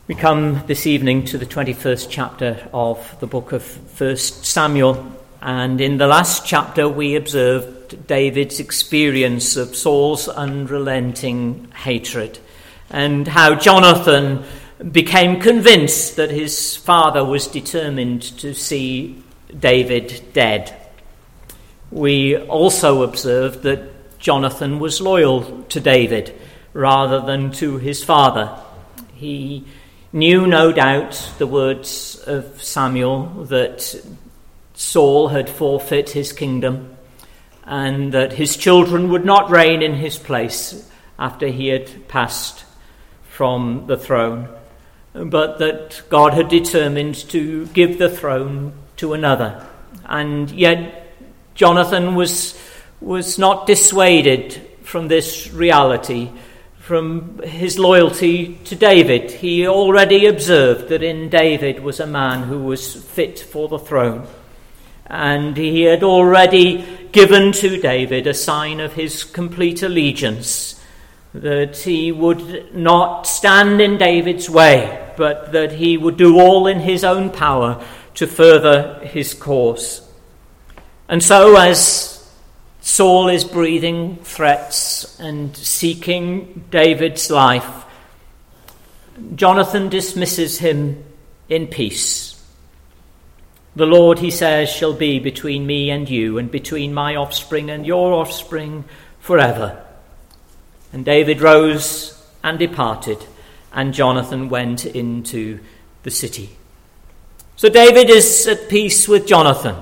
We come this evening to the 21st chapter of the book of 1 Samuel, and in the last chapter we observed David's experience of Saul's unrelenting hatred, and how Jonathan became convinced that his father was determined to see David dead. We also observed that Jonathan was loyal to David rather than to his father. He knew, no doubt, the words of Samuel that Saul had forfeit his kingdom and that his children would not reign in his place after he had passed from the throne, but that God had determined to give the throne to another. And yet Jonathan was not dissuaded from this reality, from his loyalty to David. He already observed that in David was a man who was fit for the throne. And he had already given to David a sign of his complete allegiance, that he would not stand in David's way, but that he would do all in his own power to further his cause. And so as Saul is breathing threats and seeking David's life, Jonathan dismisses him in peace. "The Lord," he says, "shall be between me and you, and between my offspring and your offspring forever." And David rose and departed, and Jonathan went into the city. So David is at peace with Jonathan,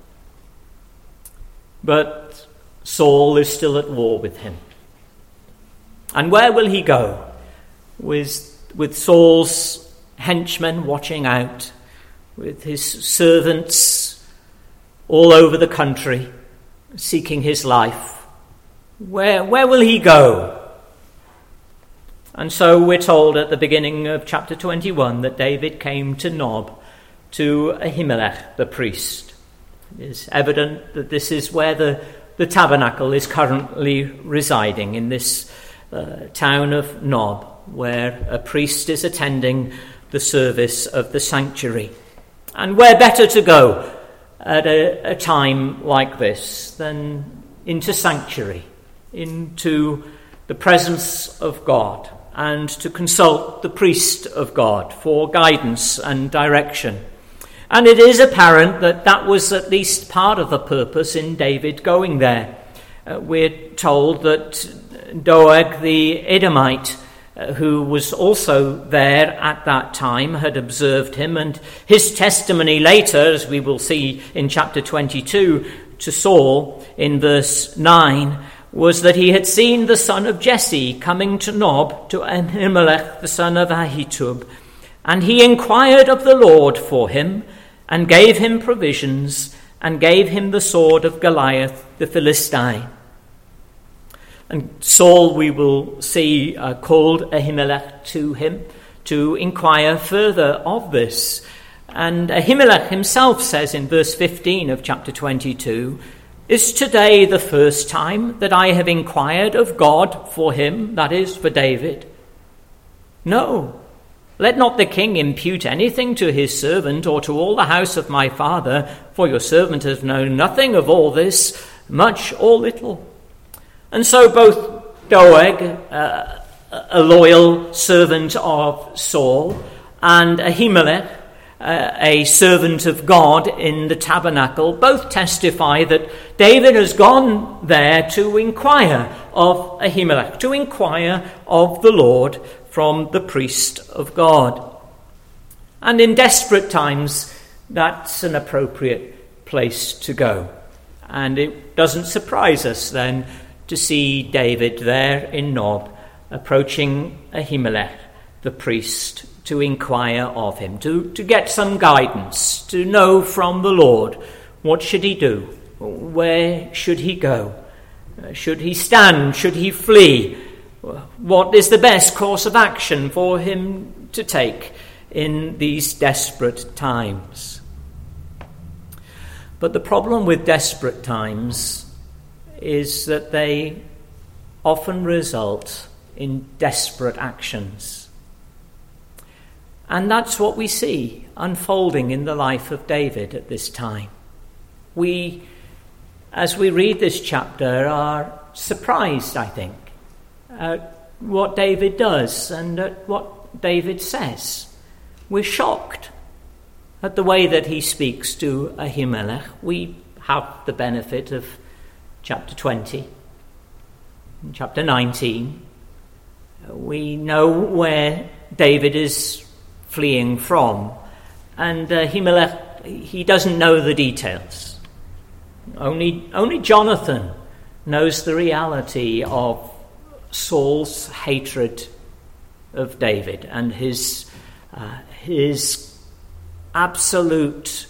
but Saul is still at war with him. And where will he go? With Saul's henchmen watching out, with his servants all over the country seeking his life. Where will he go? And so we're told at the beginning of chapter 21 that David came to Nob, to Ahimelech the priest. It is evident that this is where the tabernacle is currently residing, in this town of Nob, where a priest is attending the service of the sanctuary. And where better to go at a time like this than into sanctuary, into the presence of God, and to consult the priest of God for guidance and direction. And it is apparent that that was at least part of the purpose in David going there. We're told that Doeg the Edomite, who was also there at that time, had observed him, and his testimony later, as we will see in chapter 22, to Saul in verse 9, was that he had seen the son of Jesse coming to Nob, to Ahimelech the son of Ahitub, and he inquired of the Lord for him, and gave him provisions, and gave him the sword of Goliath the Philistine. And Saul, we will see, called Ahimelech to him to inquire further of this. And Ahimelech himself says in verse 15 of chapter 22, "Is today the first time that I have inquired of God for him," that is, for David? "No. Let not the king impute anything to his servant or to all the house of my father, for your servant has known nothing of all this, much or little." And so both Doeg, a loyal servant of Saul, and Ahimelech, a servant of God in the tabernacle, both testify that David has gone there to inquire of Ahimelech, to inquire of the Lord from the priest of God. And in desperate times, that's an appropriate place to go. And it doesn't surprise us then to see David there in Nob, approaching Ahimelech, the priest, to inquire of him, to get some guidance, to know from the Lord what should he do, where should he go, should he stand, should he flee, what is the best course of action for him to take in these desperate times. But the problem with desperate times is that they often result in desperate actions. And that's what we see unfolding in the life of David at this time. We, as we read this chapter, are surprised, I think, at what David does and at what David says. We're shocked at the way that he speaks to Ahimelech. We have the benefit of chapter 20 and chapter 19. We know where David is fleeing from, and Ahimelech, he doesn't know the details. Only Jonathan knows the reality of Saul's hatred of David and his absolute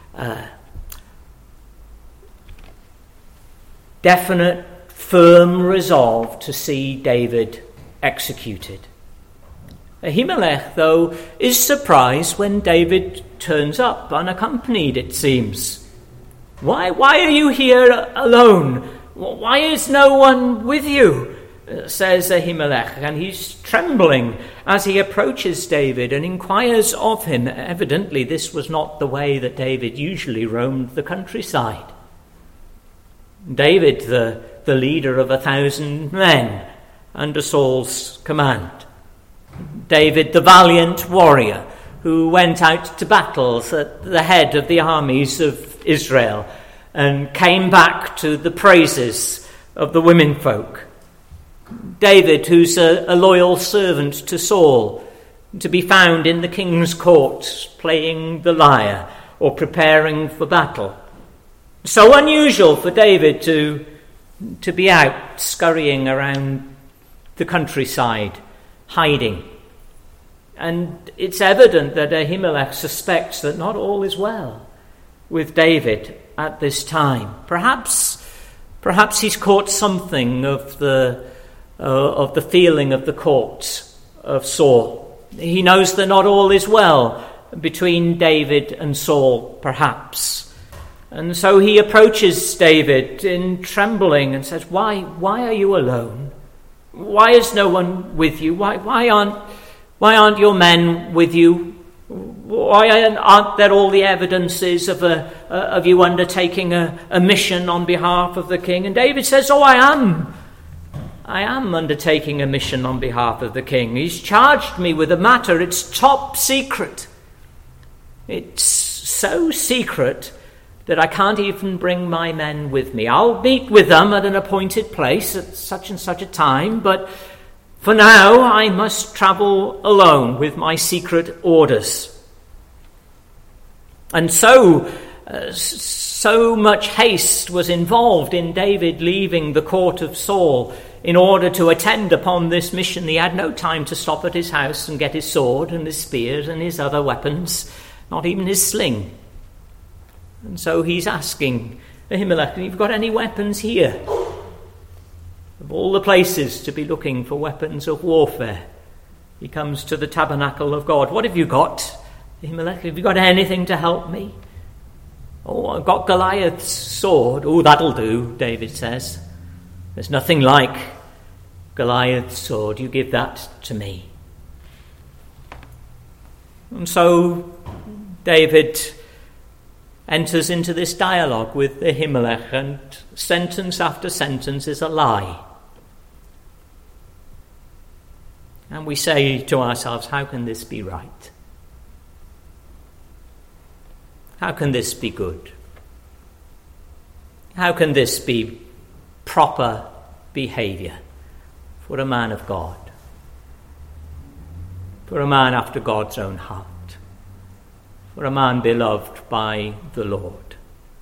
definite, firm resolve to see David executed. Ahimelech, though, is surprised when David turns up unaccompanied, it seems. Why are you here alone? Why is no one with you? Says Ahimelech, and he's trembling as he approaches David and inquires of him. Evidently, this was not the way that David usually roamed the countryside. David, the leader of 1,000 men under Saul's command. David, the valiant warrior who went out to battles at the head of the armies of Israel and came back to the praises of the womenfolk. David, who's a loyal servant to Saul, to be found in the king's court playing the lyre or preparing for battle. So unusual for David to be out scurrying around the countryside, hiding. And it's evident that Ahimelech suspects that not all is well with David at this time. Perhaps he's caught something of the feeling of the court of Saul. He knows that not all is well between David and Saul, perhaps. And so he approaches David in trembling and says, Why are you alone? Why is no one with you? Why aren't your men with you? Why aren't there all the evidences of you undertaking a mission on behalf of the king? And David says, I am undertaking a mission on behalf of the king. He's charged me with a matter. It's top secret. It's so secret that I can't even bring my men with me. I'll meet with them at an appointed place at such and such a time, but for now I must travel alone with my secret orders. And so much haste was involved in David leaving the court of Saul in order to attend upon this mission. He had no time to stop at his house and get his sword and his spears and his other weapons, not even his sling. And so he's asking Ahimelech, have you got any weapons here? Of all the places to be looking for weapons of warfare, he comes to the tabernacle of God. What have you got, Ahimelech? Have you got anything to help me? Oh, I've got Goliath's sword. Oh, that'll do, David says. There's nothing like Goliath's sword. You give that to me. And so David enters into this dialogue with Ahimelech, and sentence after sentence is a lie. And we say to ourselves, how can this be right? How can this be good? How can this be proper behavior for a man of God? For a man after God's own heart? For a man beloved by the Lord?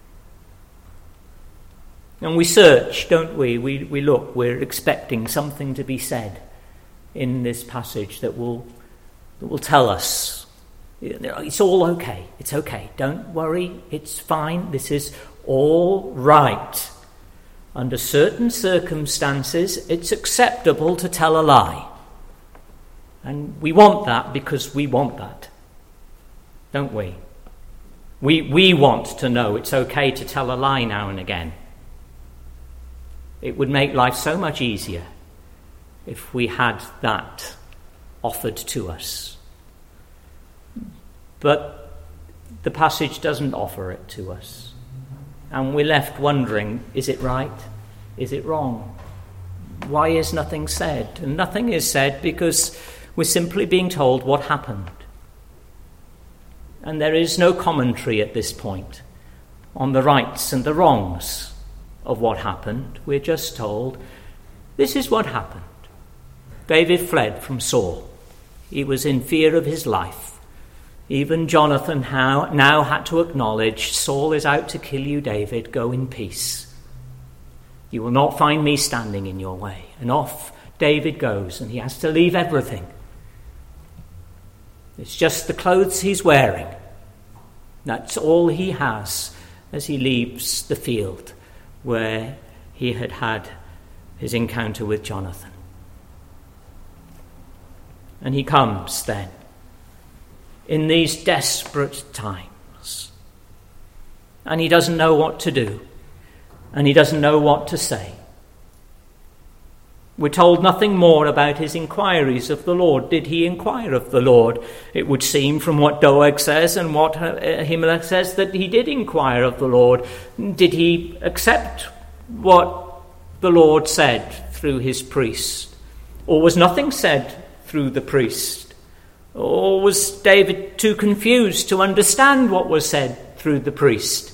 And we search, don't we? We look, we're expecting something to be said in this passage that will tell us, it's all okay, it's okay, don't worry, it's fine, this is all right. Under certain circumstances, it's acceptable to tell a lie. And we want that because we want that, don't we? We want to know it's okay to tell a lie now and again. It would make life so much easier if we had that offered to us. But the passage doesn't offer it to us. And we're left wondering, is it right? Is it wrong? Why is nothing said? And nothing is said because we're simply being told what happened. And there is no commentary at this point on the rights and the wrongs of what happened. We're just told, this is what happened. David fled from Saul. He was in fear of his life. Even Jonathan now had to acknowledge, Saul is out to kill you, David. Go in peace. You will not find me standing in your way. And off David goes, and he has to leave everything. It's just the clothes he's wearing. That's all he has as he leaves the field where he had had his encounter with Jonathan. And he comes then in these desperate times. And he doesn't know what to do. And he doesn't know what to say. We're told nothing more about his inquiries of the Lord. Did he inquire of the Lord? It would seem from what Doeg says and what Ahimelech says that he did inquire of the Lord. Did he accept what the Lord said through his priest? Or was nothing said through the priest? Or was David too confused to understand what was said through the priest?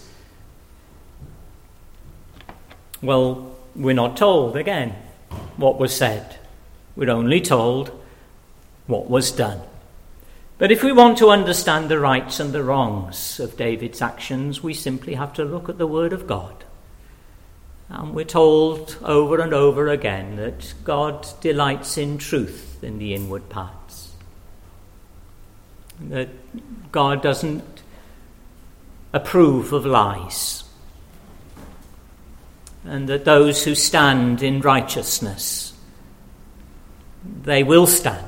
Well, we're not told again what was said. We're only told what was done. But if we want to understand the rights and the wrongs of David's actions, we simply have to look at the Word of God. And we're told over and over again that God delights in truth in the inward parts. That God doesn't approve of lies. And that those who stand in righteousness, they will stand.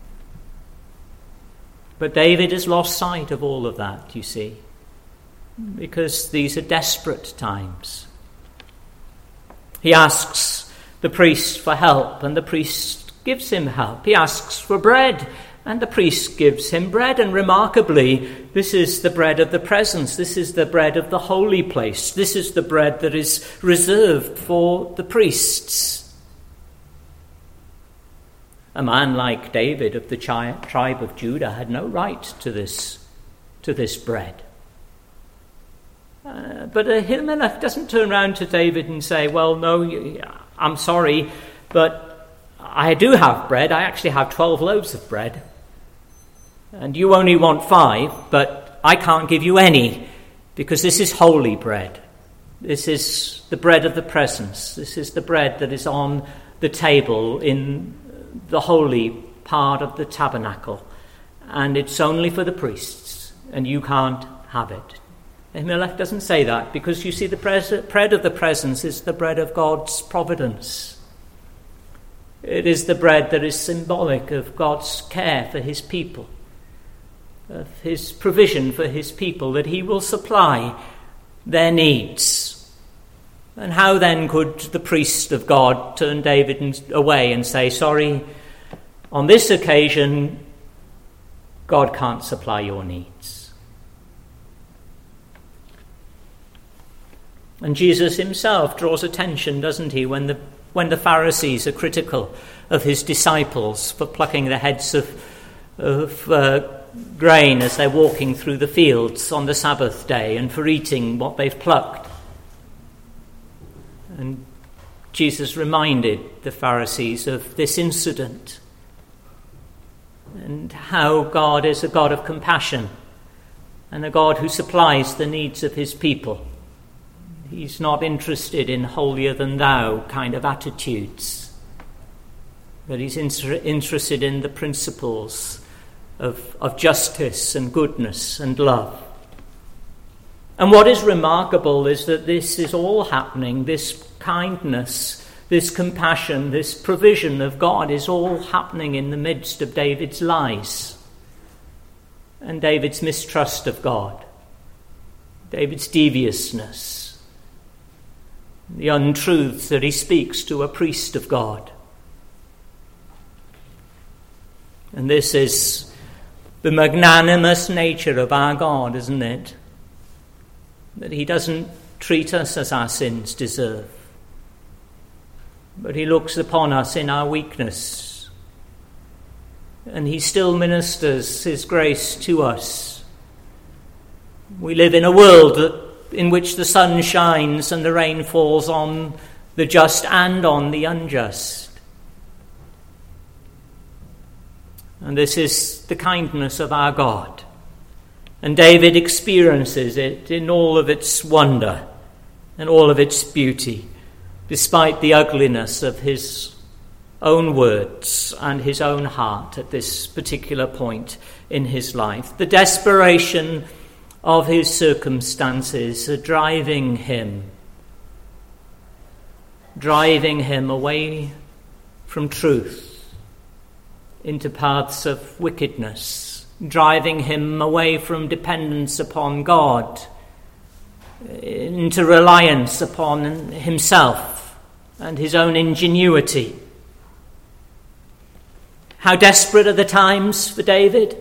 But David has lost sight of all of that, you see, because these are desperate times. He asks the priest for help, and the priest gives him help. He asks for bread, and the priest gives him bread. And remarkably, this is the bread of the presence. This is the bread of the holy place. This is the bread that is reserved for the priests. A man like David of the tribe of Judah had no right to this bread. But Ahimelech doesn't turn around to David and say, well, no, I'm sorry, but I do have bread. I actually have 12 loaves of bread. And you only want 5, but I can't give you any, because this is holy bread. This is the bread of the presence. This is the bread that is on the table in the holy part of the tabernacle. And it's only for the priests, and you can't have it. Ahimelech doesn't say that, because you see, the bread of the presence is the bread of God's providence. It is the bread that is symbolic of God's care for his people, of his provision for his people, that he will supply their needs. And how then could the priest of God turn David away and say, sorry, on this occasion, God can't supply your needs? And Jesus himself draws attention, doesn't he, when the Pharisees are critical of his disciples for plucking the heads of grain as they're walking through the fields on the Sabbath day, and for eating what they've plucked. And Jesus reminded the Pharisees of this incident and how God is a God of compassion and a God who supplies the needs of his people. He's not interested in holier-than-thou kind of attitudes, but he's interested in the principles of justice and goodness and love. And what is remarkable is that this is all happening, this kindness, this compassion, this provision of God is all happening in the midst of David's lies and David's mistrust of God, David's deviousness, the untruths that he speaks to a priest of God. And this is the magnanimous nature of our God, isn't it? That he doesn't treat us as our sins deserve, but he looks upon us in our weakness, and he still ministers his grace to us. We live in a world in which the sun shines and the rain falls on the just and on the unjust. And this is the kindness of our God. And David experiences it in all of its wonder and all of its beauty, despite the ugliness of his own words and his own heart at this particular point in his life. The desperation of his circumstances are driving him away from truth into paths of wickedness, driving him away from dependence upon God into reliance upon himself and his own ingenuity. How desperate are the times for David?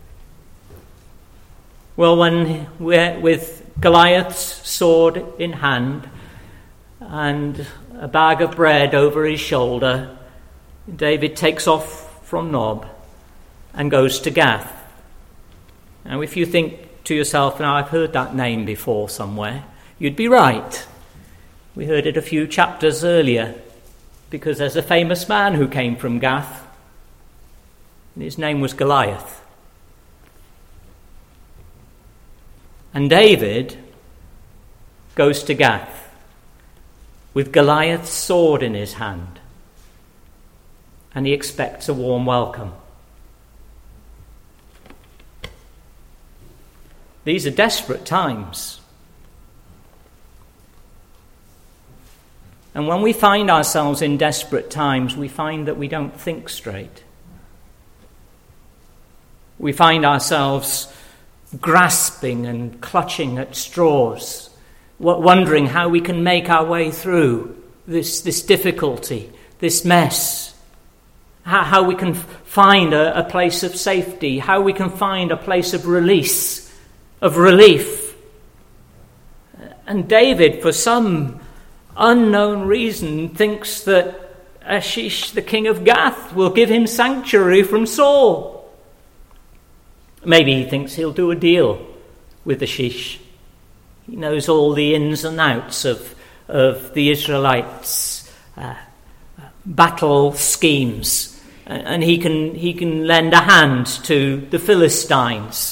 Well, when we're with Goliath's sword in hand and a bag of bread over his shoulder, David takes off from Nob and goes to Gath. Now, if you think to yourself, now I've heard that name before somewhere, you'd be right. We heard it a few chapters earlier, because there's a famous man who came from Gath, and his name was Goliath. And David goes to Gath with Goliath's sword in his hand, and he expects a warm welcome. These are desperate times. And when we find ourselves in desperate times, we find that we don't think straight. We find ourselves grasping and clutching at straws, wondering how we can make our way through this difficulty, this mess, how we can find a place of safety, how we can find a place of release, of relief. And David, for some unknown reason, thinks that Achish, the king of Gath, will give him sanctuary from Saul. Maybe he thinks he'll do a deal with Achish. He knows all the ins and outs of the Israelites' battle schemes, and he can lend a hand to the Philistines.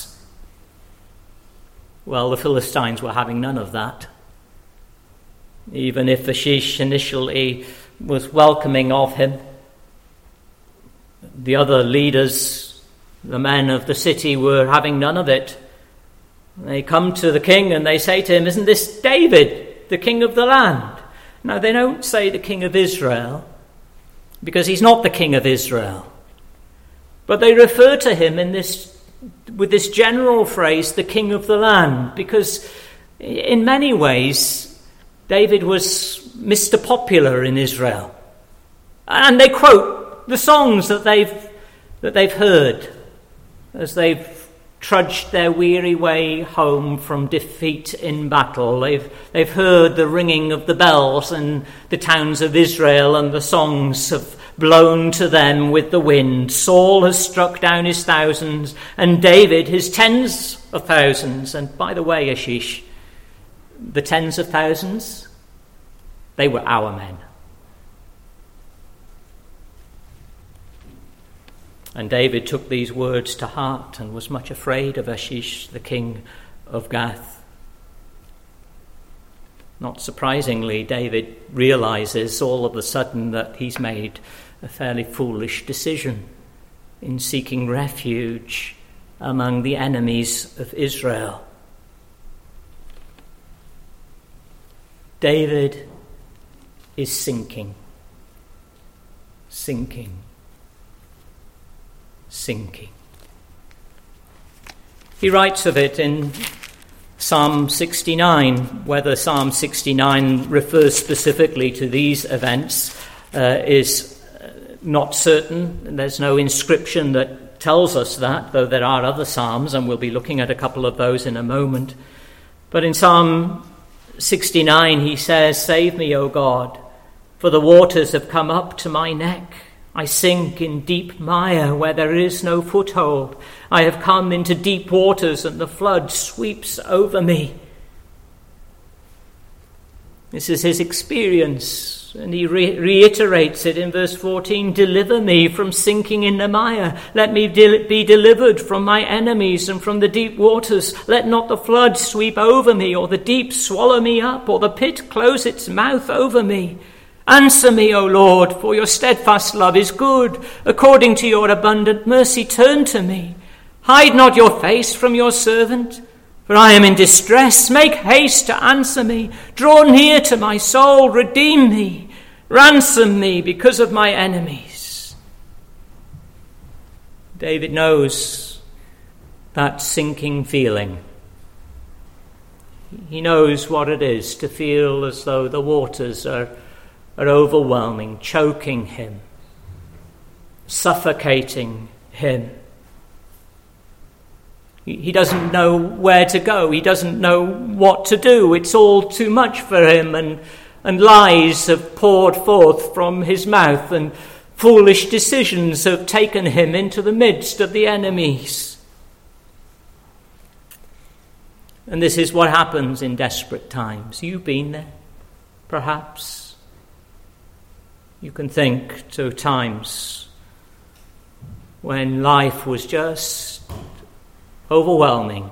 Well, the Philistines were having none of that. Even if Achish initially was welcoming of him, the other leaders, the men of the city, were having none of it. They come to the king and they say to him, "Isn't this David, the king of the land?" Now, they don't say the king of Israel, because he's not the king of Israel. But they refer to him with this general phrase, the king of the land, because in many ways David was Mr. Popular in Israel. And they quote the songs that they've heard as they've trudged their weary way home from defeat in battle. They've heard the ringing of the bells in the towns of Israel, and the songs have blown to them with the wind. Saul has struck down his thousands, and David his tens of thousands. And by the way, Achish, the tens of thousands, they were our men. And David took these words to heart and was much afraid of Achish, the king of Gath. Not surprisingly, David realizes all of a sudden that he's made a fairly foolish decision in seeking refuge among the enemies of Israel. David is sinking. He writes of it in Psalm 69. Whether Psalm 69 refers specifically to these events is not certain. There's no inscription that tells us that, though there are other psalms, and we'll be looking at a couple of those in a moment. But in Psalm 69 he says, "Save me, O God, for the waters have come up to my neck. I sink in deep mire where there is no foothold. I have come into deep waters, and the flood sweeps over me." This is his experience, and he reiterates it in verse 14. "Deliver me from sinking in the mire. Let me be delivered from my enemies and from the deep waters. Let not the flood sweep over me, or the deep swallow me up, or the pit close its mouth over me. Answer me, O Lord, for your steadfast love is good. According to your abundant mercy, turn to me. Hide not your face from your servant, for I am in distress. Make haste to answer me. Draw near to my soul. Redeem me. Ransom me because of my enemies." David knows that sinking feeling. He knows what it is to feel as though the waters are overwhelming, choking him, suffocating him. He doesn't know where to go. He doesn't know what to do. It's all too much for him, and lies have poured forth from his mouth, and foolish decisions have taken him into the midst of the enemies. And this is what happens in desperate times. You've been there, perhaps. You can think to times when life was just overwhelming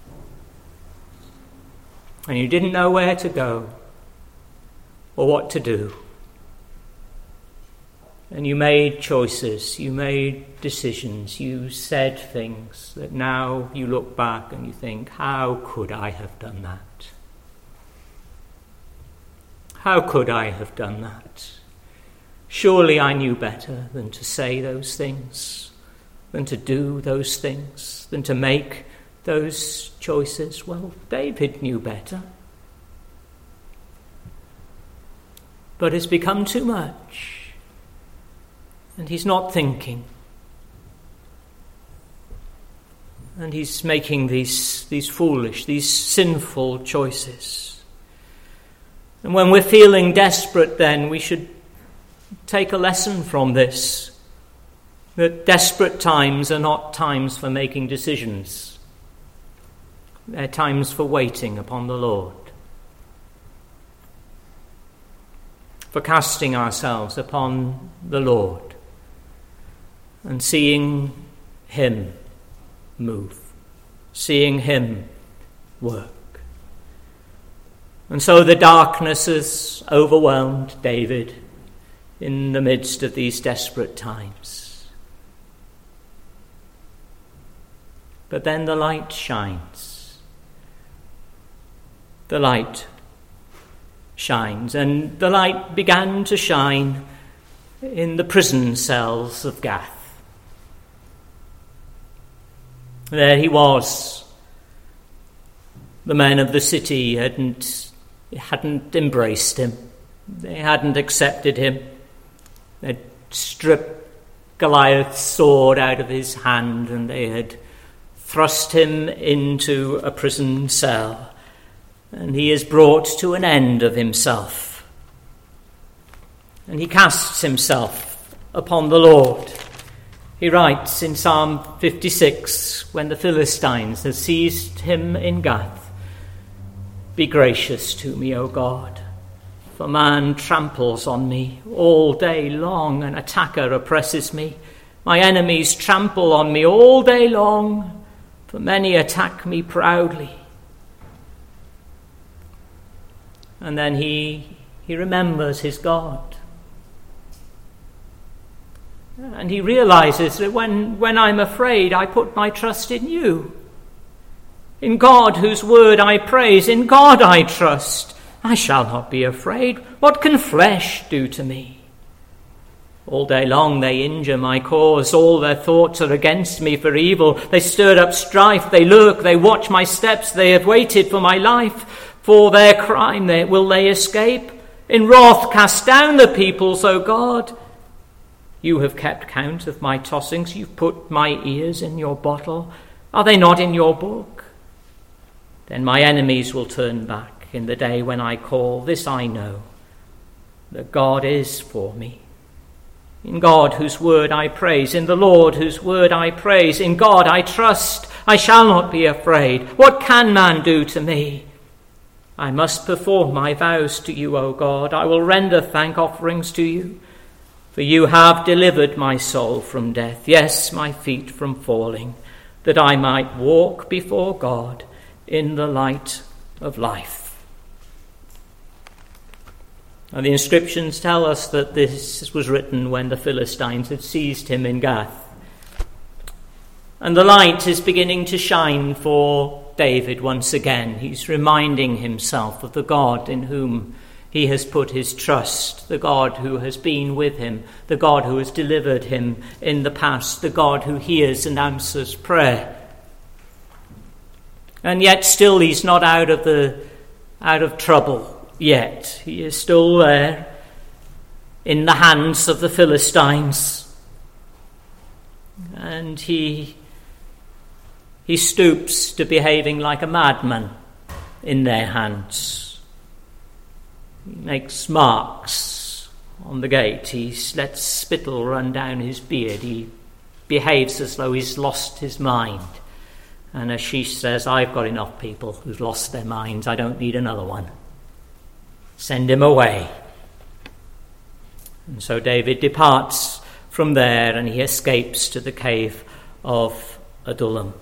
and you didn't know where to go or what to do. And you made choices, you made decisions, you said things that now you look back and you think, how could I have done that? How could I have done that? Surely I knew better than to say those things, than to do those things, than to make those choices. Well, David knew better. But it's become too much, and he's not thinking. And he's making these foolish, these sinful choices. And when we're feeling desperate, then we should take a lesson from this, that desperate times are not times for making decisions. They're times for waiting upon the Lord, for casting ourselves upon the Lord and seeing him move, seeing him work. And so the darkness has overwhelmed David in the midst of these desperate times. But then the light shines. The light shines, and the light began to shine in the prison cells of Gath. There he was. The men of the city hadn't embraced him. They hadn't accepted him. They'd stripped Goliath's sword out of his hand, and they had thrust him into a prison cell. And he is brought to an end of himself. And he casts himself upon the Lord. He writes in Psalm 56, when the Philistines have seized him in Gath, "Be gracious to me, O God, for man tramples on me all day long, an attacker oppresses me. My enemies trample on me all day long, for many attack me proudly." And then he remembers his God. And he realizes that when I'm afraid, I put my trust in you. In God, whose word I praise, in God I trust. I shall not be afraid. What can flesh do to me? All day long they injure my cause. All their thoughts are against me for evil. They stir up strife. They lurk. They watch my steps. They have waited for my life. For their crime will they escape? In wrath cast down the peoples, O God. You have kept count of my tossings. You've put my ears in your bottle. Are they not in your book? Then my enemies will turn back in the day when I call. This I know, that God is for me. In God whose word I praise, in the Lord whose word I praise, in God I trust, I shall not be afraid. What can man do to me? I must perform my vows to you, O God. I will render thank offerings to you, for you have delivered my soul from death, yes, my feet from falling, that I might walk before God in the light of life. Now, the inscriptions tell us that this was written when the Philistines had seized him in Gath. And the light is beginning to shine for David once again. He's reminding himself of the God in whom he has put his trust, the God who has been with him, the God who has delivered him in the past, the God who hears and answers prayer. And yet still he's not out of trouble. Yet he is still there in the hands of the Philistines, and he stoops to behaving like a madman in their hands. He makes marks on the gate. He lets spittle run down his beard. He behaves as though he's lost his mind. And Achish says, I've got enough people who've lost their minds. I don't need another one. Send him away. And so David departs from there and he escapes to the cave of Adullam.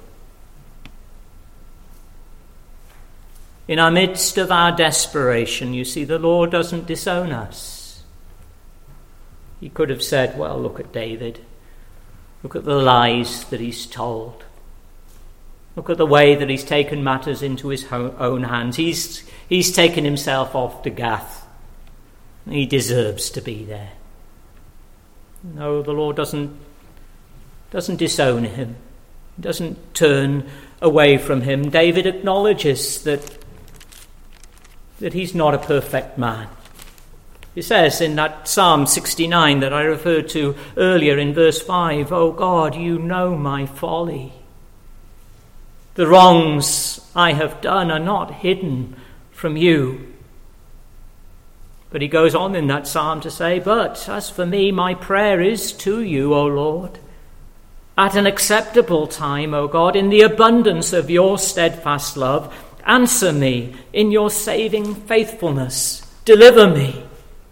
In our midst of our desperation, you see, the Lord doesn't disown us. He could have said, well, look at David. Look at the lies that he's told. Look at the way that he's taken matters into his own hands. He's taken himself off to Gath. He deserves to be there. No, the Lord doesn't disown him. He doesn't turn away from him. David acknowledges that he's not a perfect man. He says in that Psalm 69 that I referred to earlier in verse 5, "O God, you know my folly. The wrongs I have done are not hidden from you." But he goes on in that psalm to say, "But as for me, my prayer is to you, O Lord. At an acceptable time, O God, in the abundance of your steadfast love, answer me in your saving faithfulness. Deliver me."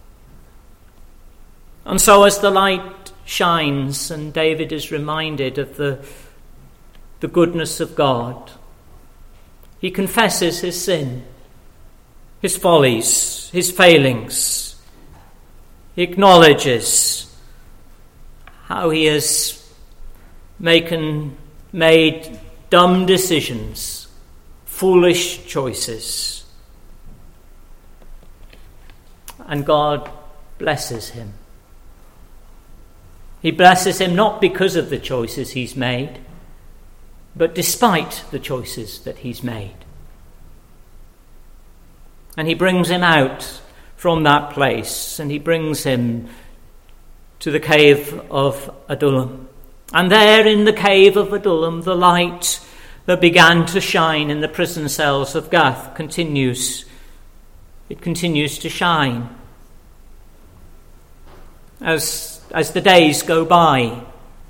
And so as the light shines and David is reminded of the goodness of God, he confesses his sin, his follies, his failings. He acknowledges how he has made dumb decisions, foolish choices. And God blesses him. He blesses him not because of the choices he's made, but despite the choices that he's made. And he brings him out from that place, and he brings him to the cave of Adullam. And there in the cave of Adullam, the light that began to shine in the prison cells of Gath continues. It continues to shine. As the days go by,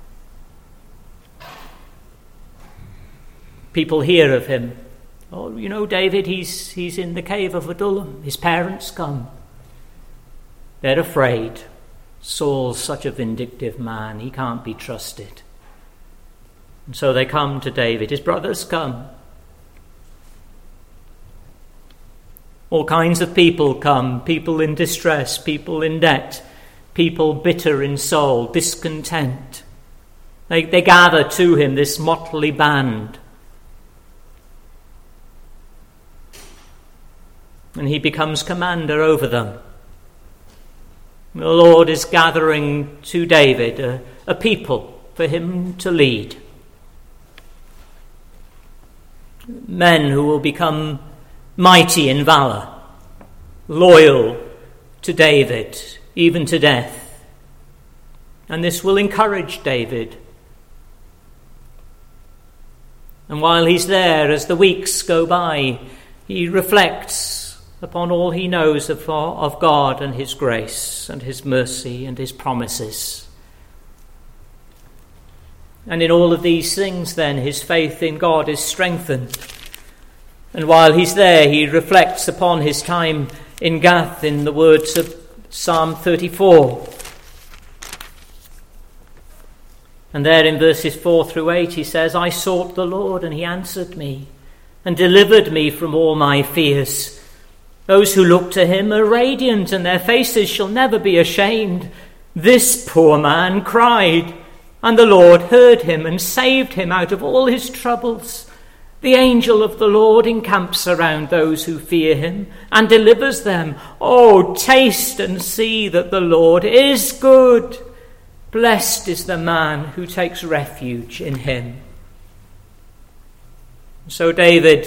people hear of him. "Oh, you know, David, he's in the cave of Adullam. His parents come." They're afraid. Saul's such a vindictive man. He can't be trusted. And so they come to David. His brothers come. All kinds of people come. People in distress, people in debt, people bitter in soul, discontent. They gather to him, this motley band. And he becomes commander over them. The Lord is gathering to David a people for him to lead. Men who will become mighty in valor, loyal to David, even to death. And this will encourage David. And while he's there, as the weeks go by, he reflects upon all he knows of God and his grace and his mercy and his promises. And in all of these things, then, his faith in God is strengthened. And while he's there, he reflects upon his time in Gath in the words of Psalm 34. And there in verses 4 through 8 he says, I sought the Lord and he answered me and delivered me from all my fears. Those who look to him are radiant and their faces shall never be ashamed. This poor man cried, and the Lord heard him and saved him out of all his troubles. The angel of the Lord encamps around those who fear him and delivers them. Oh, taste and see that the Lord is good. Blessed is the man who takes refuge in him. So David,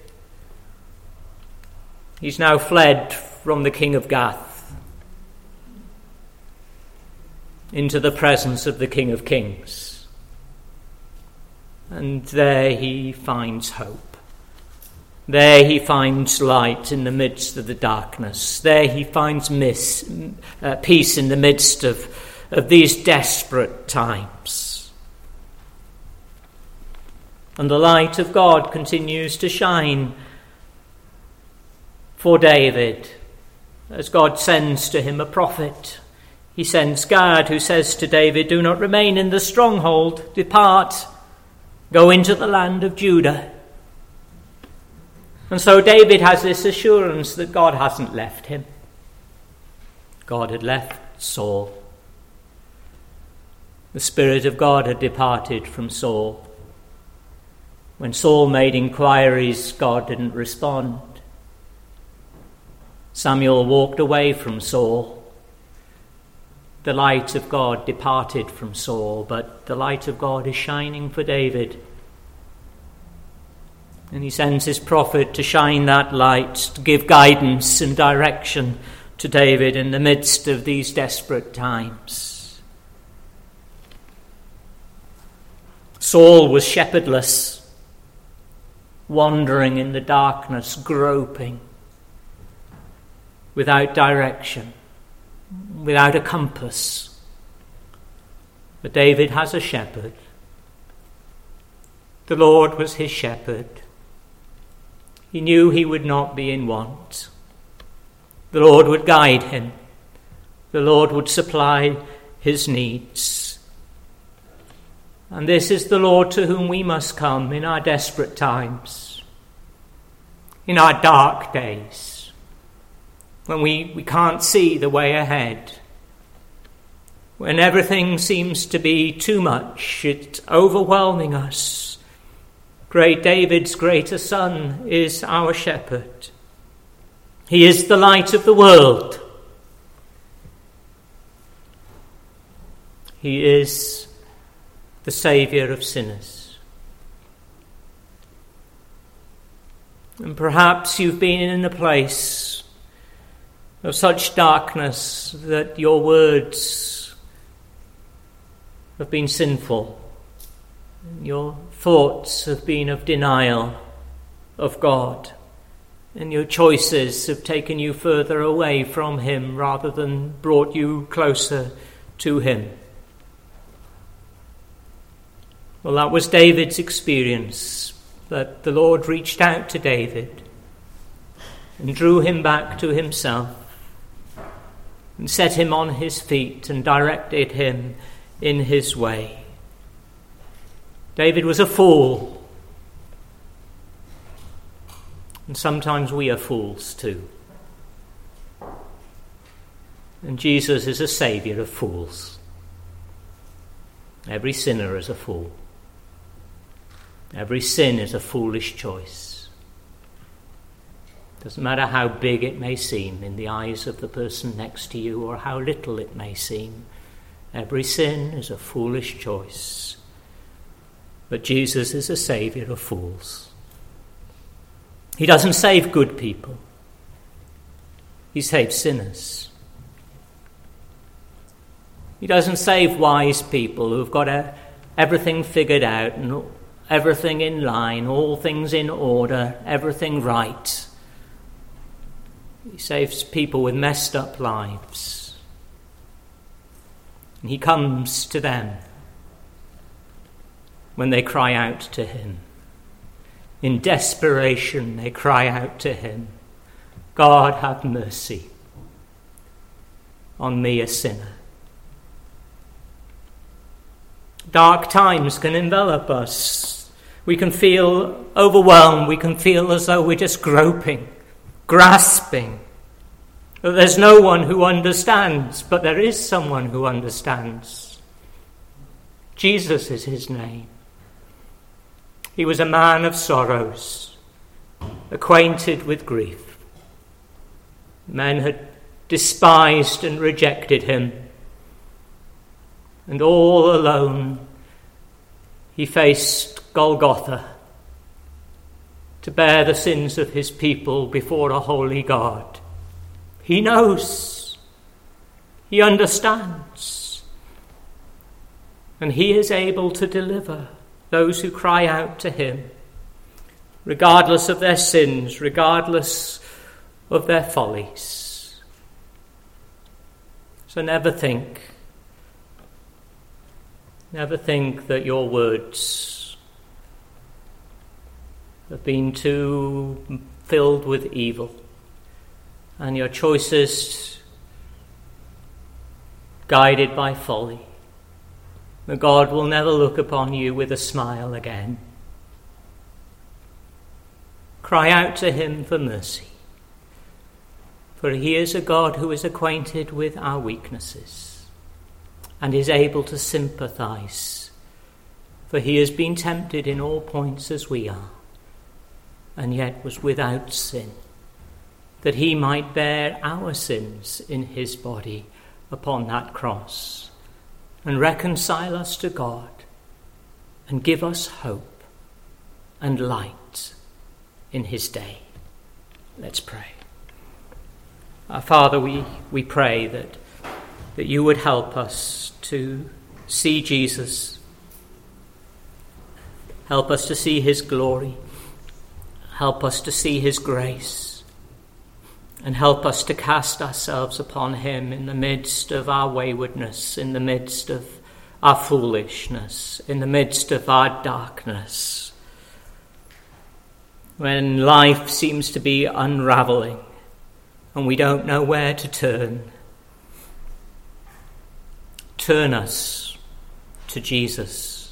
he's now fled from the king of Gath into the presence of the King of Kings. And there he finds hope. There he finds light in the midst of the darkness. There he finds peace in the midst of these desperate times. And the light of God continues to shine for David as God sends to him a prophet. He sends Gad, who says to David, do not remain in the stronghold, depart, go into the land of Judah. And so David has this assurance that God hasn't left him. God had left Saul. The Spirit of God had departed from Saul. When Saul made inquiries, God didn't respond. Samuel walked away from Saul. The light of God departed from Saul, but the light of God is shining for David. And he sends his prophet to shine that light, to give guidance and direction to David in the midst of these desperate times. Saul was shepherdless, wandering in the darkness, groping, without direction, without a compass. But David has a shepherd. The Lord was his shepherd. He knew he would not be in want. The Lord would guide him. The Lord would supply his needs. And this is the Lord to whom we must come in our desperate times, in our dark days, when we can't see the way ahead, when everything seems to be too much, it's overwhelming us. Great David's greater son is our shepherd. He is the light of the world. He is the Saviour of sinners. And perhaps you've been in a place of such darkness that your words have been sinful. Your thoughts have been of denial of God. And your choices have taken you further away from him rather than brought you closer to him. Well, that was David's experience, that the Lord reached out to David and drew him back to himself and set him on his feet and directed him in his way. David was a fool, and sometimes we are fools too. And Jesus is a saviour of fools. Every sinner is a fool. Every sin is a foolish choice. Doesn't matter how big it may seem in the eyes of the person next to you or how little it may seem. Every sin is a foolish choice. But Jesus is a saviour of fools. He doesn't save good people. He saves sinners. He doesn't save wise people who've got everything figured out and everything in line, all things in order, everything right. He saves people with messed up lives. And he comes to them when they cry out to him. In desperation, they cry out to him, God, have mercy on me, a sinner. Dark times can envelop us. We can feel overwhelmed. We can feel as though we're just groping, grasping. That there's no one who understands, but there is someone who understands. Jesus is his name. He was a man of sorrows, acquainted with grief. Men had despised and rejected him, and all alone he faced Golgotha to bear the sins of his people before a holy God. He knows, he understands, and he is able to deliver those who cry out to him, regardless of their sins, regardless of their follies. So never think that your words have been too filled with evil and your choices guided by folly. That God will never look upon you with a smile again. Cry out to him for mercy, for he is a God who is acquainted with our weaknesses and is able to sympathize, for he has been tempted in all points as we are, and yet was without sin, that he might bear our sins in his body upon that cross, and reconcile us to God, and give us hope and light in his day. Let's pray. Our Father, we pray that you would help us to see Jesus. Help us to see his glory. Help us to see his grace. And help us to cast ourselves upon him in the midst of our waywardness, in the midst of our foolishness, in the midst of our darkness. When life seems to be unraveling and we don't know where to turn, turn us to Jesus,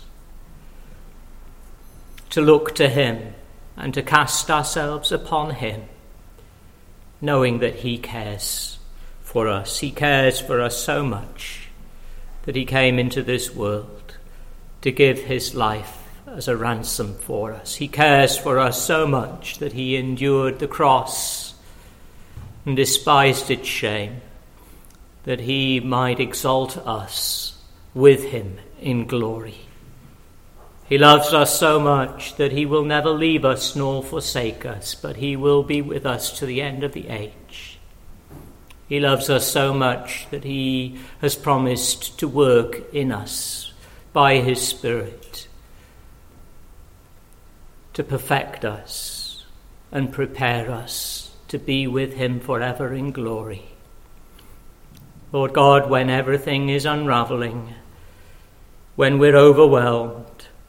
to look to him and to cast ourselves upon him, knowing that he cares for us. He cares for us so much that he came into this world to give his life as a ransom for us. He cares for us so much that he endured the cross and despised its shame, that he might exalt us with him in glory. He loves us so much that he will never leave us nor forsake us, but he will be with us to the end of the age. He loves us so much that he has promised to work in us by his Spirit to perfect us and prepare us to be with him forever in glory. Lord God, when everything is unraveling, when we're overwhelmed,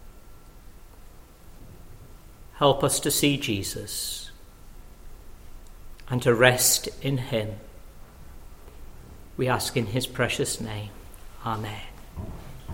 help us to see Jesus and to rest in him. We ask in his precious name. Amen.